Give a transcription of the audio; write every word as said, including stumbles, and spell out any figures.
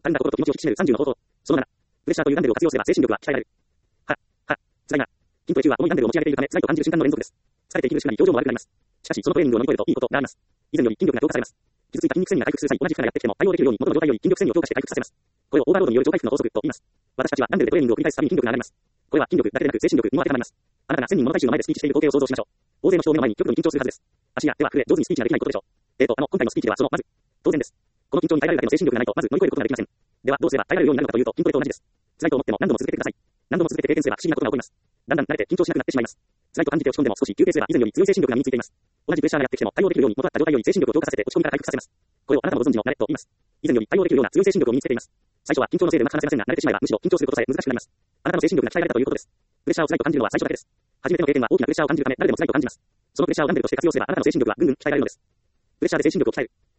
単なる心と気持ちを引き締めるさんじゅうの方法。そのなな、プレッシャーというダンベルを活用すれば精神力は鍛えられる。は、は、辛いな。筋トレ中は重いダンベルを持ち上げているため辛いと感じる瞬間の連続です。疲れて息苦しくなり表情も悪くなります。しかしそのトレーニングを乗り越えるといいことがあります。以前より筋力が強化されます。傷ついた筋肉線が回復する際、同じ負荷がやってきても対応できるように元の状態より筋力線を強化して回復させます。これをオーバーロードによる超回復の法則と言います。私たちはダンベルでトレーニングを繰り返すたびに筋力が上がります。これは筋力だけでなく精神力にも当てはまります。あなたがせんにんもの大衆の前でスピーチしている光景を想像しましょう。大勢の人を目の前に極度に緊張するはずです。足や手は震え、上手にスピーチができないことでしょう。えーと、あの、今回のスピーチではその、まず、当然です。この緊張に耐えられるだけの精神力がないと、まず乗り越えることができません。では、どうすれば耐えられるようになるのかというと、筋トレと同じです。辛いと思っても何度も続けてください。何度も続けて経験すれば不思議なことが起こります。だんだん慣れて緊張しなくなってしまいます。辛いと感じて落ち込んでも少し休憩すれば以前より強い精神力が身についています。同じプレッシャーがやってきても対応できるように元だった状態より精神力を強化させて落ち込みから回復させます。これをあなたもご存知の慣れと言います。以前より対応できるような強い精神力を身につけています。最初は緊張のせいでうまく話せませんが、慣れてしまえばむしろ緊張することさえ難しくなります。あなたの精神力が鍛えられたということです。プレッシャーを辛いと感じるのは最初だけです。初めての経験は大きなプレッシャーを感じるため誰でも辛いと感じます。そのプレッシャーをダンベルとして活用すればあなたの精神力はぐんぐん鍛えられるのです。プレッシャーで精神力を鍛える。